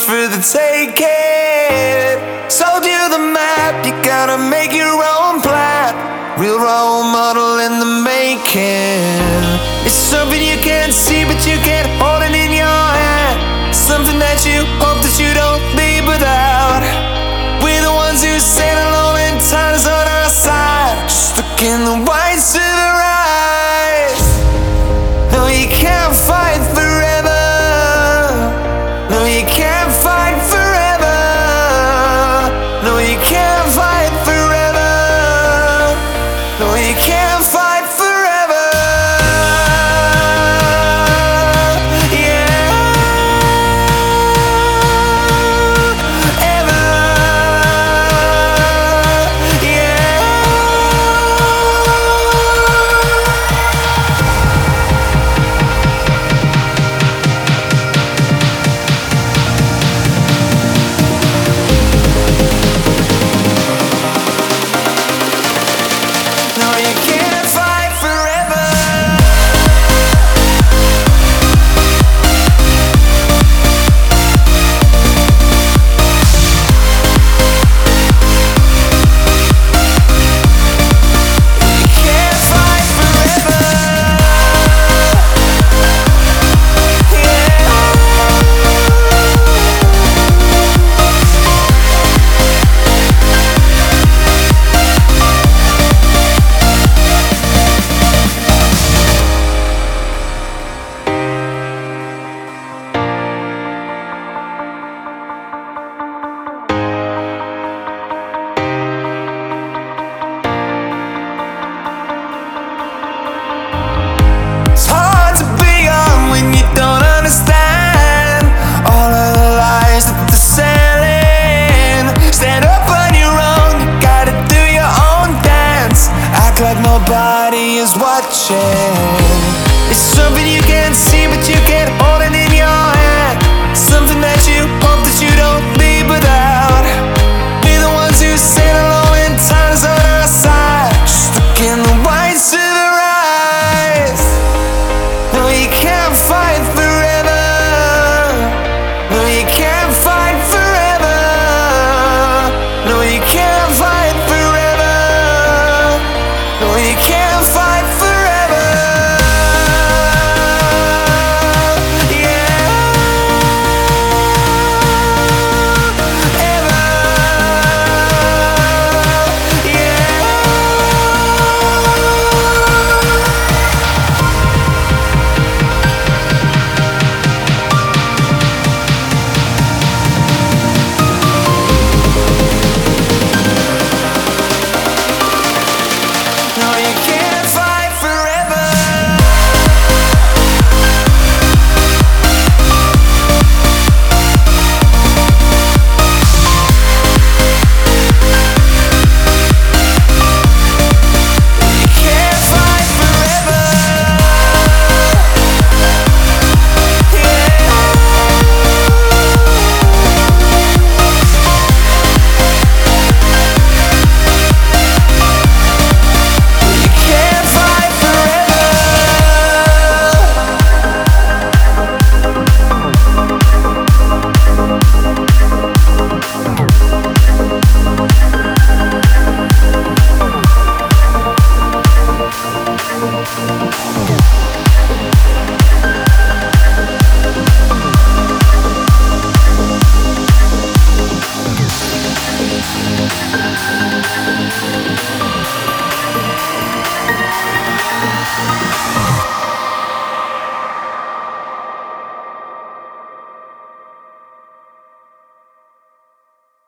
for the taking. Sold you the map, you gotta make your own plan. Real role model in the making. It's something you can't see, but you can't hold it in your hand. Something that you hope that you don't leave without. We're the ones who stand alone and time's on our side. Just look in the whites to the right. No, you can't fight forever. No, you can't fight forever. No, you can't fight forever. No, you can't fight forever. Yeah, ever. Yeah. No, you can't fight forever. You can't fight forever. It's hard to be young when you don't understand all of the lies that they're selling. Stand up on your own, you gotta do your own dance. Act like nobody is watching.